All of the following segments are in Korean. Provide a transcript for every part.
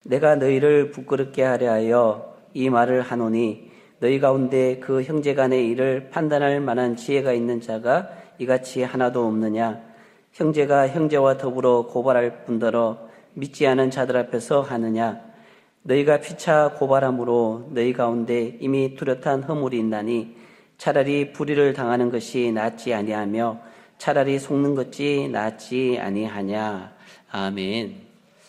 내가 너희를 부끄럽게 하려 하여 이 말을 하노니 너희 가운데 그 형제 간의 일을 판단할 만한 지혜가 있는 자가 이같이 하나도 없느냐. 형제가 형제와 더불어 고발할 뿐더러 믿지 않은 자들 앞에서 하느냐. 너희가 피차 고발함으로 너희 가운데 이미 뚜렷한 허물이 있나니 차라리 불의를 당하는 것이 낫지 아니하며 차라리 속는 것이 낫지 아니하냐. 아멘.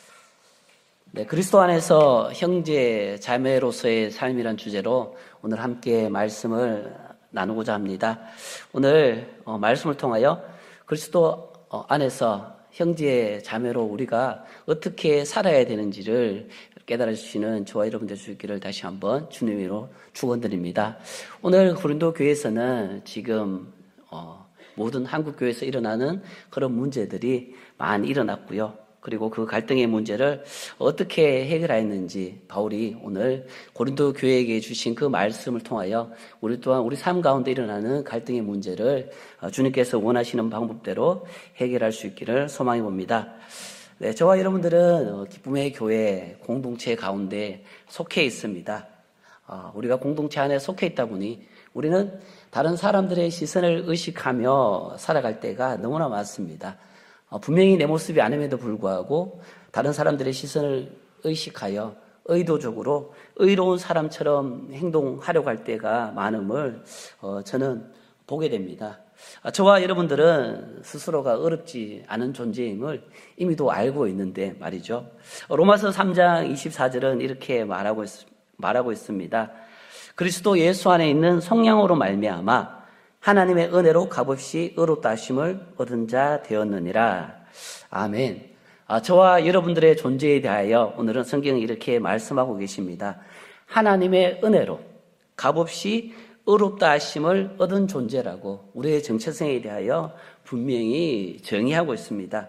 네, 그리스도 안에서 형제 자매로서의 삶이란 주제로 오늘 함께 말씀을 나누고자 합니다. 오늘 말씀을 통하여 그리스도 안에서 형제 자매로 우리가 어떻게 살아야 되는지를 깨달아 주시는 저와 여러분 되시기를 다시 한번 주님으로 축원드립니다. 오늘 고린도 교회에서는 지금 모든 한국 교회에서 일어나는 그런 문제들이 많이 일어났고요. 그리고 그 갈등의 문제를 어떻게 해결하였는지 바울이 오늘 고린도 교회에게 주신 그 말씀을 통하여 우리 또한 우리 삶 가운데 일어나는 갈등의 문제를 주님께서 원하시는 방법대로 해결할 수 있기를 소망해 봅니다. 네, 저와 여러분들은 기쁨의 교회 공동체 가운데 속해 있습니다. 우리가 공동체 안에 속해 있다 보니 우리는 다른 사람들의 시선을 의식하며 살아갈 때가 너무나 많습니다. 분명히 내 모습이 아님에도 불구하고 다른 사람들의 시선을 의식하여 의도적으로 의로운 사람처럼 행동하려고 할 때가 많음을 저는 보게 됩니다. 저와 여러분들은 스스로가 어렵지 않은 존재임을 이미도 알고 있는데 말이죠. 로마서 3장 24절은 이렇게 말하고 있습니다. 그리스도 예수 안에 있는 성령으로 말미암아 하나님의 은혜로 값없이 의롭다 하심을 얻은 자 되었느니라. 아멘. 저와 여러분들의 존재에 대하여 오늘은 성경이 이렇게 말씀하고 계십니다. 하나님의 은혜로 값없이 의롭다 하심을 얻은 존재라고 우리의 정체성에 대하여 분명히 정의하고 있습니다.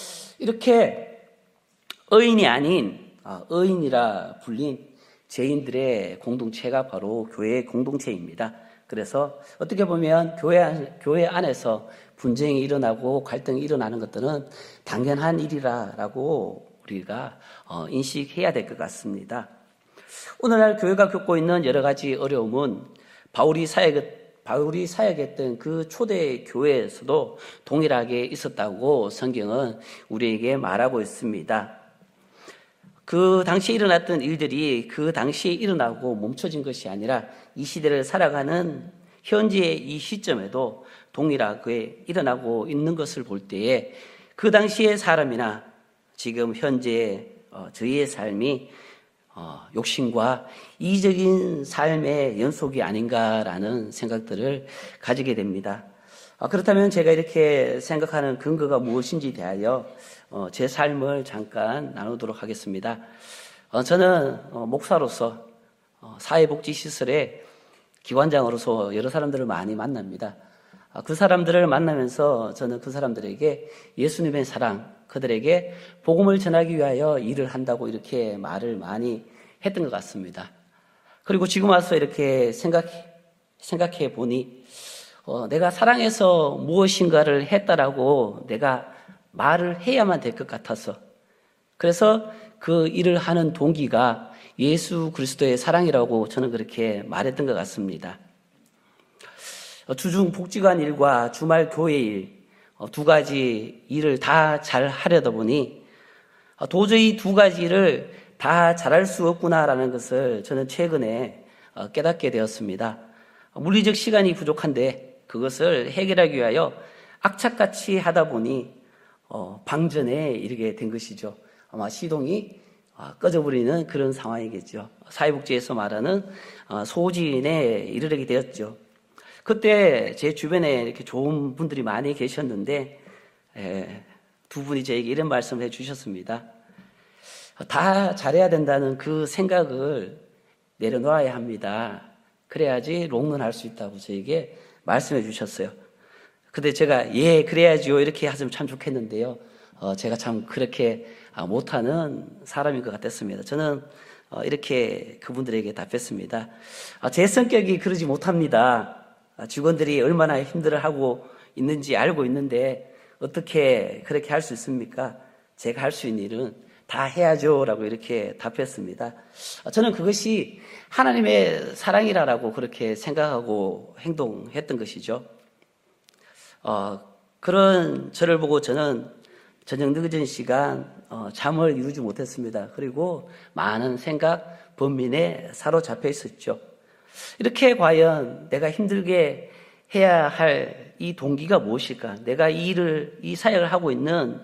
이렇게 의인이 아닌 의인이라 불린 죄인들의 공동체가 바로 교회의 공동체입니다. 그래서 어떻게 보면 교회 안에서 분쟁이 일어나고 갈등이 일어나는 것들은 당연한 일이라고 우리가 인식해야 될 것 같습니다. 오늘날 교회가 겪고 있는 여러 가지 어려움은 바울이 사역했던 그 초대 교회에서도 동일하게 있었다고 성경은 우리에게 말하고 있습니다. 그 당시에 일어났던 일들이 그 당시에 일어나고 멈춰진 것이 아니라 이 시대를 살아가는 현재의 이 시점에도 동일하게 일어나고 있는 것을 볼 때에 그 당시의 사람이나 지금 현재의 저희의 삶이 욕심과 이기적인 삶의 연속이 아닌가라는 생각들을 가지게 됩니다. 그렇다면 제가 이렇게 생각하는 근거가 무엇인지 대하여 제 삶을 잠깐 나누도록 하겠습니다. 저는 목사로서 사회복지시설의 기관장으로서 여러 사람들을 많이 만납니다. 그 사람들을 만나면서 저는 그 사람들에게 예수님의 사랑, 그들에게 복음을 전하기 위하여 일을 한다고 이렇게 말을 많이 했던 것 같습니다. 그리고 지금 와서 이렇게 생각해 보니 내가 사랑해서 무엇인가를 했다라고 내가 말을 해야만 될 것 같아서 그래서 그 일을 하는 동기가 예수 그리스도의 사랑이라고 저는 그렇게 말했던 것 같습니다. 주중 복지관 일과 주말 교회 일 두 가지 일을 다 잘 하려다 보니 도저히 두 가지 일을 다 잘할 수 없구나라는 것을 저는 최근에 깨닫게 되었습니다. 물리적 시간이 부족한데 그것을 해결하기 위하여 악착같이 하다 보니 방전에 이르게 된 것이죠. 아마 시동이 꺼져버리는 그런 상황이겠죠. 사회복지에서 말하는 소진에 이르게 되었죠. 그때 제 주변에 이렇게 좋은 분들이 많이 계셨는데 두 분이 저에게 이런 말씀을 해주셨습니다. 다 잘해야 된다는 그 생각을 내려놓아야 합니다. 그래야지 롱런할 수 있다고 저에게 말씀해 주셨어요. 근데 제가 예 그래야지요 이렇게 하시면 참 좋겠는데요. 제가 참 그렇게 못하는 사람인 것 같았습니다. 저는 이렇게 그분들에게 답했습니다. 제 성격이 그러지 못합니다. 직원들이 얼마나 힘들어하고 있는지 알고 있는데 어떻게 그렇게 할 수 있습니까? 제가 할 수 있는 일은 다 해야죠 라고 이렇게 답했습니다. 저는 그것이 하나님의 사랑이라고 그렇게 생각하고 행동했던 것이죠. 그런 저를 보고 저는 저녁 늦은 시간 잠을 이루지 못했습니다. 그리고 많은 생각, 번민에 사로잡혀 있었죠. 이렇게 과연 내가 힘들게 해야 할 이 동기가 무엇일까? 내가 이 사역을 하고 있는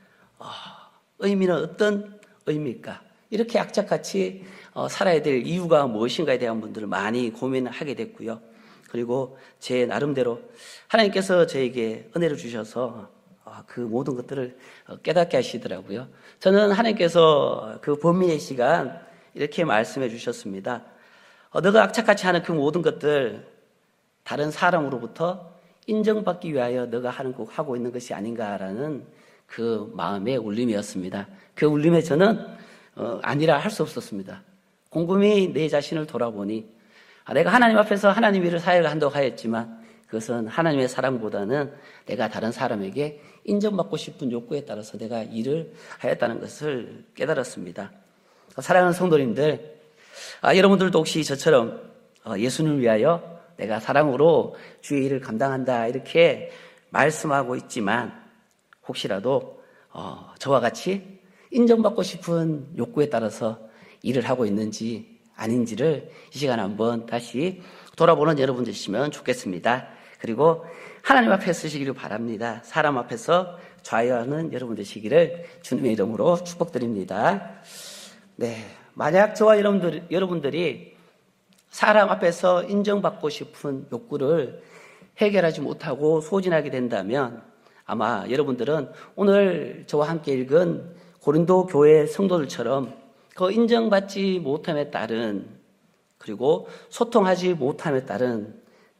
의미는 어떤 의미일까? 이렇게 악착같이 살아야 될 이유가 무엇인가에 대한 분들을 많이 고민하게 됐고요. 그리고 제 나름대로 하나님께서 저에게 은혜를 주셔서 그 모든 것들을 깨닫게 하시더라고요. 저는 하나님께서 그 번민의 시간 이렇게 말씀해 주셨습니다. 너가 악착같이 하는 그 모든 것들 다른 사람으로부터 인정받기 위하여 너가 하고 있는 것이 아닌가라는 그 마음의 울림이었습니다. 그 울림에 저는 아니라 할 수 없었습니다. 곰곰이 내 자신을 돌아보니 내가 하나님 앞에서 하나님 일을 사역을 한다고 하였지만 그것은 하나님의 사랑보다는 내가 다른 사람에게 인정받고 싶은 욕구에 따라서 내가 일을 하였다는 것을 깨달았습니다. 사랑하는 성도님들, 여러분들도 혹시 저처럼 예수님을 위하여 내가 사랑으로 주의 일을 감당한다 이렇게 말씀하고 있지만 혹시라도 저와 같이 인정받고 싶은 욕구에 따라서 일을 하고 있는지 아닌지를 이 시간 한번 다시 돌아보는 여러분 되시면 좋겠습니다. 그리고 하나님 앞에 서시기를 바랍니다. 사람 앞에서 좌여하는 여러분 되시기를 주님의 이름으로 축복드립니다. 네, 만약 저와 여러분들이 사람 앞에서 인정받고 싶은 욕구를 해결하지 못하고 소진하게 된다면 아마 여러분들은 오늘 저와 함께 읽은 고린도 교회 성도들처럼 그 인정받지 못함에 따른 그리고 소통하지 못함에 따른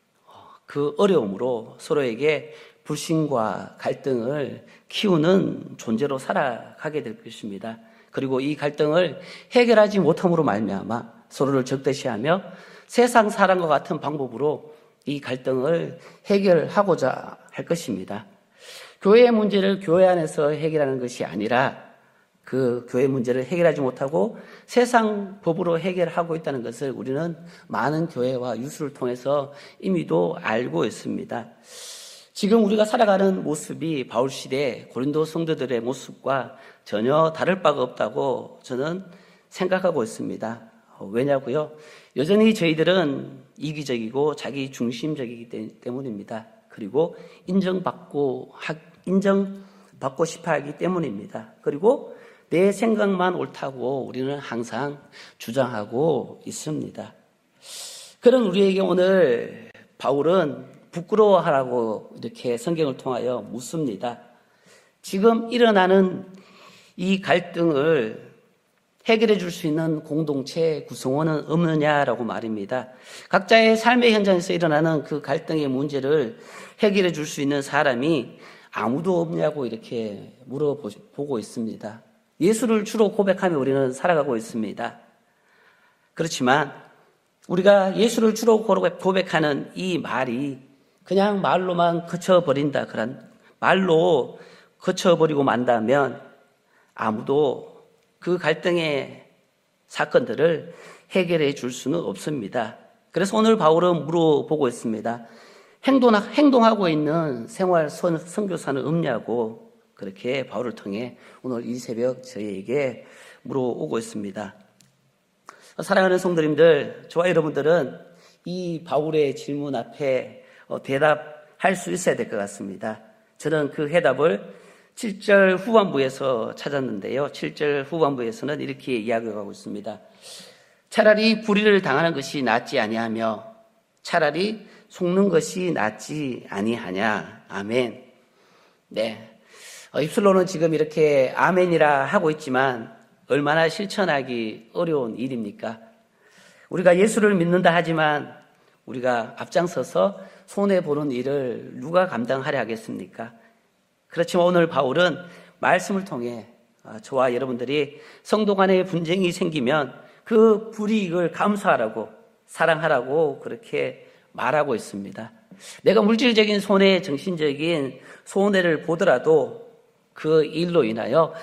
그 어려움으로 서로에게 불신과 갈등을 키우는 존재로 살아가게 될 것입니다. 그리고 이 갈등을 해결하지 못함으로 말미암아 서로를 적대시하며 세상 사람과 같은 방법으로 이 갈등을 해결하고자 할 것입니다. 교회의 문제를 교회 안에서 해결하는 것이 아니라 그 교회 문제를 해결하지 못하고 세상 법으로 해결하고 있다는 것을 우리는 많은 교회와 유수를 통해서 이미도 알고 있습니다. 지금 우리가 살아가는 모습이 바울 시대 고린도 성도들의 모습과 전혀 다를 바가 없다고 저는 생각하고 있습니다. 왜냐고요? 여전히 저희들은 이기적이고 자기 중심적이기 때문입니다. 그리고 인정받고 싶어 하기 때문입니다. 그리고 내 생각만 옳다고 우리는 항상 주장하고 있습니다. 그런 우리에게 오늘 바울은 부끄러워하라고 이렇게 성경을 통하여 묻습니다. 지금 일어나는 이 갈등을 해결해 줄 수 있는 공동체 구성원은 없느냐라고 말입니다. 각자의 삶의 현장에서 일어나는 그 갈등의 문제를 해결해 줄 수 있는 사람이 아무도 없냐고 이렇게 물어보고 있습니다. 예수를 주로 고백하며 우리는 살아가고 있습니다. 그렇지만 우리가 예수를 주로 고백하는 이 말이 그냥 말로만 그쳐버린다. 그런 말로 그쳐버리고 만다면 아무도 그 갈등의 사건들을 해결해 줄 수는 없습니다. 그래서 오늘 바울은 물어보고 있습니다. 행동하고 있는 생활 선교사는 없냐고 그렇게 바울을 통해 오늘 이 새벽 저희에게 물어오고 있습니다. 사랑하는 성도님들, 저와 여러분들은 이 바울의 질문 앞에 대답할 수 있어야 될 것 같습니다. 저는 그 해답을 7절 후반부에서 찾았는데요. 7절 후반부에서는 이렇게 이야기하고 있습니다. 차라리 불의를 당하는 것이 낫지 아니하며 차라리 속는 것이 낫지 아니하냐. 아멘. 네. 입술로는 지금 이렇게 아멘이라 하고 있지만 얼마나 실천하기 어려운 일입니까? 우리가 예수를 믿는다 하지만 우리가 앞장서서 손해보는 일을 누가 감당하려 하겠습니까? 그렇지만 오늘 바울은 말씀을 통해 저와 여러분들이 성도 간의 분쟁이 생기면 그 불이익을 감수하라고 사랑하라고 그렇게 말하고 있습니다. 내가 물질적인 손해, 정신적인 손해를 보더라도 그 일로 인하여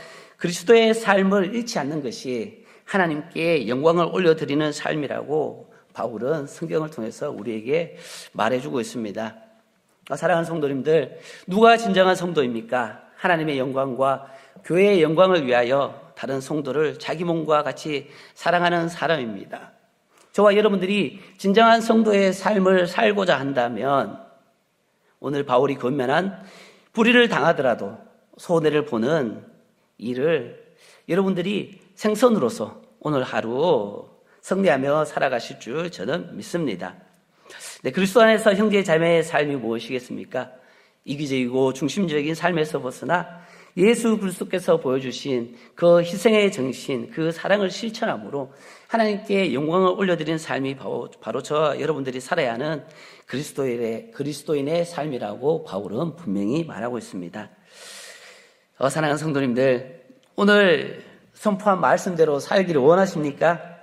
그리스도의 삶을 잃지 않는 것이 하나님께 영광을 올려드리는 삶이라고 바울은 성경을 통해서 우리에게 말해주고 있습니다. 사랑하는 성도님들, 누가 진정한 성도입니까? 하나님의 영광과 교회의 영광을 위하여 다른 성도를 자기 몸과 같이 사랑하는 사람입니다. 저와 여러분들이 진정한 성도의 삶을 살고자 한다면 오늘 바울이 권면한 불의를 당하더라도 손해를 보는 일을 여러분들이 생선으로서 오늘 하루 승리하며 살아가실 줄 저는 믿습니다. 네, 그리스도 안에서 형제 자매의 삶이 무엇이겠습니까? 이기적이고 중심적인 삶에서 벗어나 예수 그리스도께서 보여주신 그 희생의 정신, 그 사랑을 실천함으로 하나님께 영광을 올려드리는 삶이 바로 저와 여러분들이 살아야 하는 그리스도인의 삶이라고 바울은 분명히 말하고 있습니다. 사랑하는 성도님들, 오늘 선포한 말씀대로 살기를 원하십니까?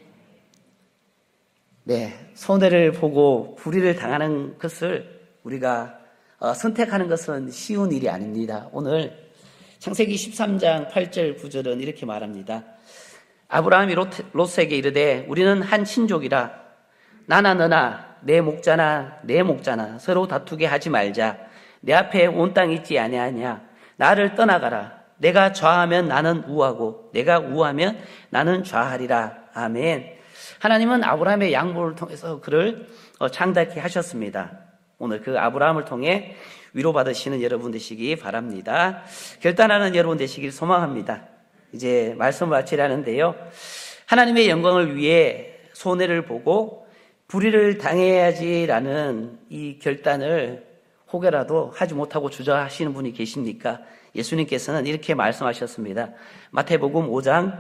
네, 손해를 보고 불의를 당하는 것을 우리가 선택하는 것은 쉬운 일이 아닙니다. 오늘 창세기 13장 8절 9절은 이렇게 말합니다. 아브라함이 롯에게 이르되 우리는 한 친족이라 나나 너나 내 목자나 내 목자나 서로 다투게 하지 말자. 내 앞에 온 땅 있지 아니하냐. 나를 떠나가라. 내가 좌하면 나는 우하고 내가 우하면 나는 좌하리라. 아멘. 하나님은 아브라함의 양보를 통해서 그를 창대케 하셨습니다. 오늘 그 아브라함을 통해 위로받으시는 여러분 되시기 바랍니다. 결단하는 여러분 되시길 소망합니다. 이제 말씀을 마치려는데요. 하나님의 영광을 위해 손해를 보고 불의를 당해야지라는 이 결단을 혹여라도 하지 못하고 주저하시는 분이 계십니까? 예수님께서는 이렇게 말씀하셨습니다. 마태복음 5장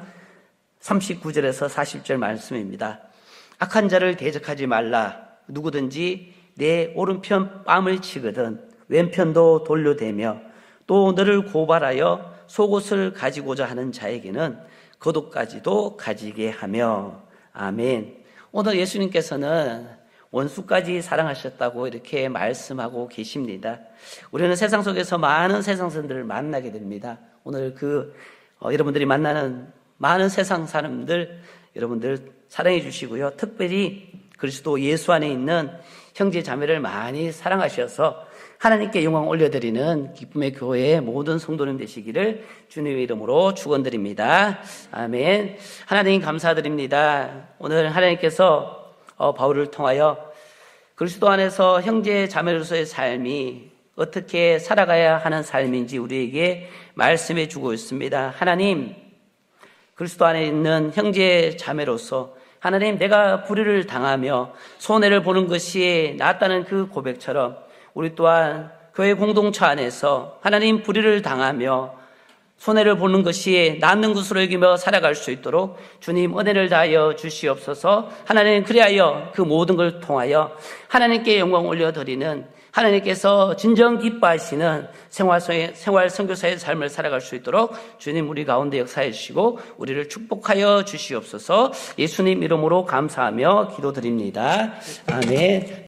39절에서 40절 말씀입니다. 악한 자를 대적하지 말라. 누구든지 내 오른편 뺨을 치거든 왼편도 돌려대며 또 너를 고발하여 속옷을 가지고자 하는 자에게는 겉옷까지도 가지게 하며. 아멘. 오늘 예수님께서는 원수까지 사랑하셨다고 이렇게 말씀하고 계십니다. 우리는 세상 속에서 많은 세상선들을 만나게 됩니다. 오늘 여러분들이 만나는 많은 세상 사람들 여러분들 사랑해 주시고요. 특별히 그리스도 예수 안에 있는 형제 자매를 많이 사랑하셔서 하나님께 영광 올려드리는 기쁨의 교회의 모든 성도님 되시기를 주님의 이름으로 축원드립니다. 아멘. 하나님 감사드립니다. 오늘 하나님께서 바울을 통하여 그리스도 안에서 형제 자매로서의 삶이 어떻게 살아가야 하는 삶인지 우리에게 말씀해 주고 있습니다. 하나님, 그리스도 안에 있는 형제 자매로서 하나님, 내가 불의를 당하며 손해를 보는 것이 낫다는 그 고백처럼 우리 또한 교회 공동체 안에서 하나님 불의를 당하며 손해를 보는 것이 낫는 것으로 여기며 살아갈 수 있도록 주님 은혜를 다하여 주시옵소서. 하나님, 그리하여 그 모든 걸 통하여 하나님께 영광 올려드리는 하나님께서 진정 기뻐하시는 생활 선교사의 삶을 살아갈 수 있도록 주님 우리 가운데 역사해 주시고 우리를 축복하여 주시옵소서. 예수님 이름으로 감사하며 기도드립니다. 아멘.